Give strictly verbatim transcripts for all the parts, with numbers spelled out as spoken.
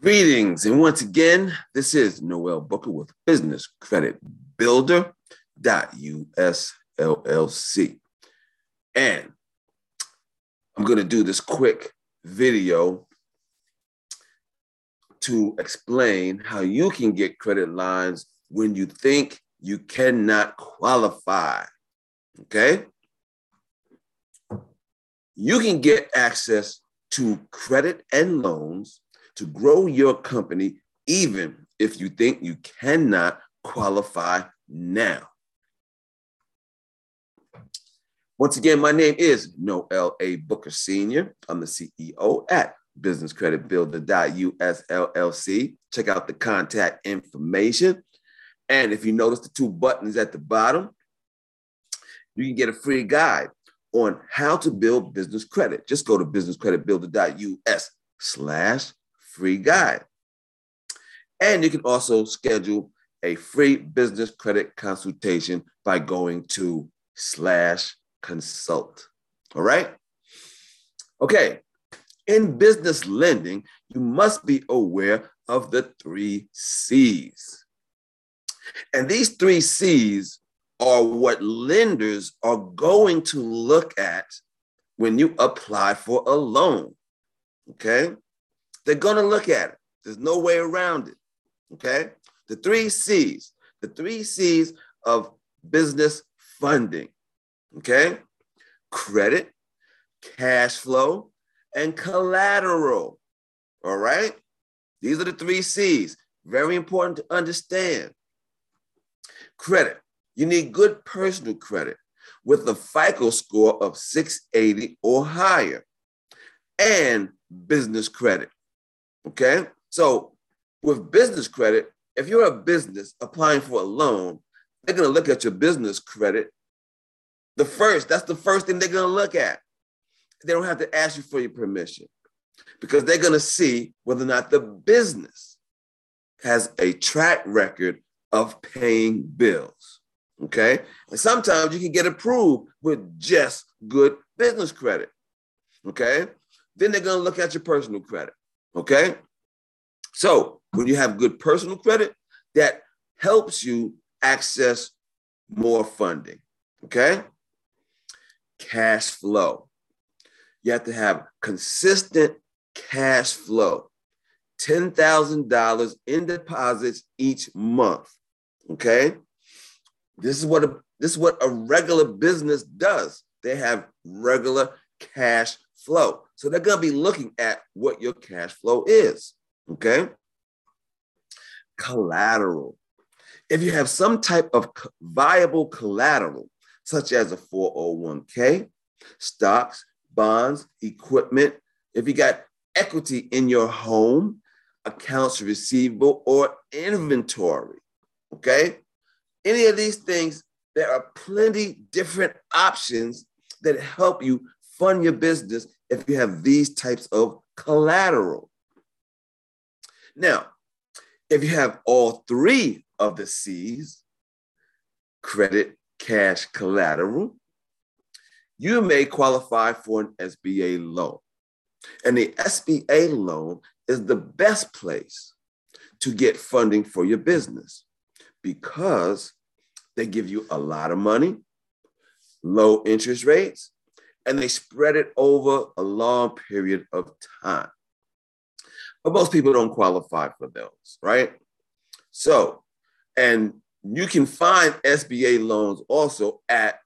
Greetings, and once again, this is Noel Booker with Business Credit Builder U S L L C. And I'm going to do this quick video to explain how you can get credit lines when you think you cannot qualify. Okay? You can get access to credit and loans to grow your company, even if you think you cannot qualify now. Once again, my name is Noel A. Booker Senior I'm the C E O at Business Credit Builder U S L L C. Check out the contact information. And if you notice the two buttons at the bottom, you can get a free guide on how to build business credit. Just go to business credit builder dot U S slash free guide. And you can also schedule a free business credit consultation by going to slash consult. All right? Okay. In business lending, you must be aware of the three C's. And these three C's are what lenders are going to look at when you apply for a loan. Okay? They're going to look at it. There's no way around it, okay? The three C's, the three C's of business funding, okay? Credit, cash flow, and collateral, all right? These are the three C's. Very important to understand. Credit. You need good personal credit with a FICO score of six eighty or higher, and business credit. Okay, so with business credit, if you're a business applying for a loan, they're going to look at your business credit. The first, that's the first thing they're going to look at. They don't have to ask you for your permission because they're going to see whether or not the business has a track record of paying bills. Okay, and sometimes you can get approved with just good business credit. Okay, then they're going to look at your personal credit. Okay, so when you have good personal credit, that helps you access more funding. Okay, cash flow. You have to have consistent cash flow, ten thousand dollars in deposits each month. Okay, this is what a, this is what a regular business does. They have regular cash flow. So they're going to be looking at what your cash flow is, okay? Collateral. If you have some type of viable collateral, such as a four oh one k, stocks, bonds, equipment, if you got equity in your home, accounts receivable, or inventory, okay? Any of these things, there are plenty different options that help you fund your business if you have these types of collateral. Now, if you have all three of the C's, credit, cash, collateral, you may qualify for an S B A loan. And the S B A loan is the best place to get funding for your business because they give you a lot of money, low interest rates, and they spread it over a long period of time. But most people don't qualify for those, right? So, and you can find S B A loans also at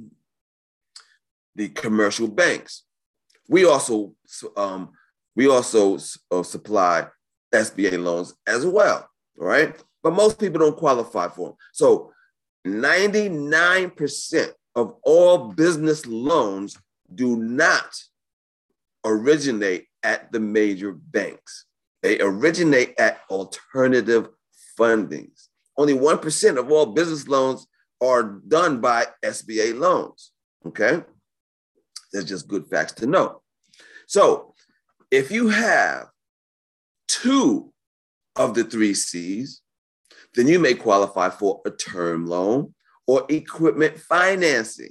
the commercial banks. We also, um, we also uh, supply S B A loans as well, all right? But most people don't qualify for them. So ninety-nine percent of all business loans do not originate at the major banks. They originate at alternative fundings. Only one percent of all business loans are done by S B A loans, okay? That's just good facts to know. So if you have two of the three C's, then you may qualify for a term loan or equipment financing,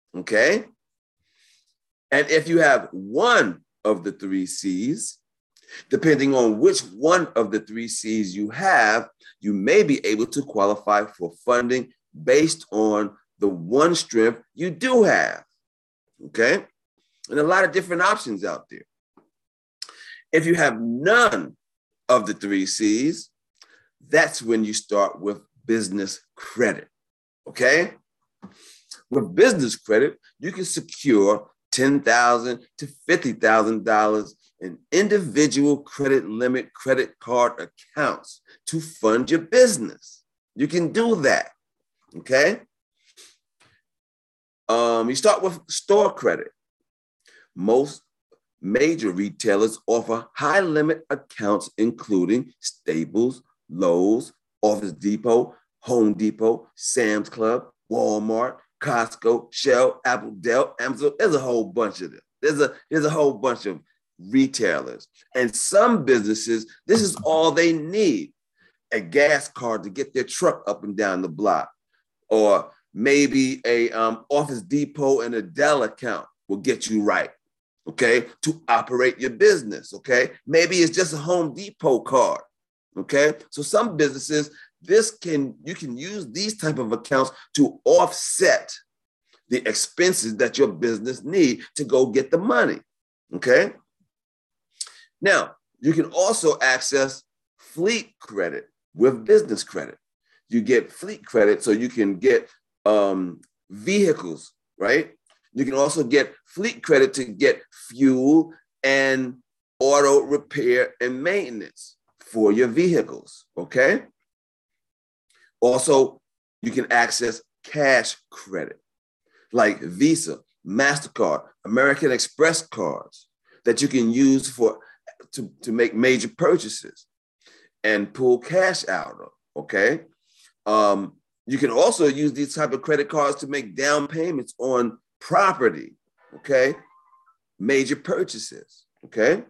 okay? And if you have one of the three C's, Depending on which one of the three C's you have, you may be able to qualify for funding based on the one strength you do have, okay? And a lot of different options out there. If you have none of the three C's, that's when you start with business credit, okay? With business credit, you can secure ten thousand dollars to fifty thousand dollars in individual credit limit credit card accounts to fund your business. You can do that, okay? Um, you start with store credit. Most major retailers offer high limit accounts, including Staples, Lowe's, Office Depot, Home Depot, Sam's Club, Walmart, Costco, Shell, Apple, Dell, Amazon. There's a whole bunch of them. There's a, there's a whole bunch of retailers. And some businesses, this is all they need. A gas card to get their truck up and down the block. Or maybe a um, Office Depot and a Dell account will get you right, okay, to operate your business, okay? Maybe it's just a Home Depot card, okay? So some businesses, this can, you can use these type of accounts to offset the expenses that your business need to go get the money, okay? Now, you can also access fleet credit with business credit. You get fleet credit so you can get um, vehicles, right? You can also get fleet credit to get fuel and auto repair and maintenance for your vehicles, okay? Also, you can access cash credit like Visa, MasterCard, American Express cards that you can use for to, to make major purchases and pull cash out of, okay? Um, you can also use these type of credit cards to make down payments on property, okay? Major purchases, okay?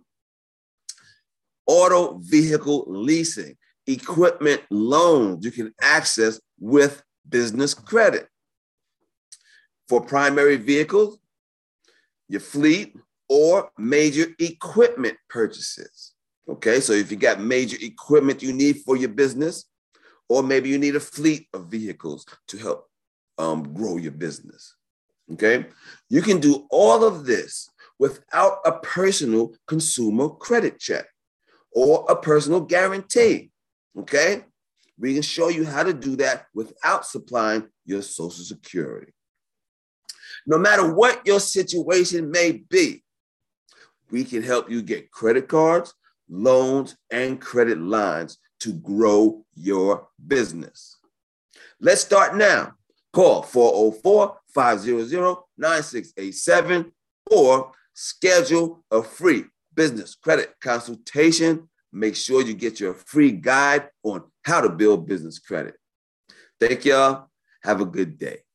Auto vehicle leasing, equipment loans you can access with business credit. For primary vehicles, your fleet, or major equipment purchases, okay? So if you got major equipment you need for your business, or maybe you need a fleet of vehicles to help um, grow your business, okay? You can do all of this without a personal consumer credit check or a personal guarantee, okay? We can show you how to do that without supplying your Social Security. No matter what your situation may be, we can help you get credit cards, loans, and credit lines to grow your business. Let's start now. Call four oh four, five hundred, nine six eight seven or schedule a free business credit consultation. Make sure you get your free guide on how to build business credit. Thank y'all. Have a good day.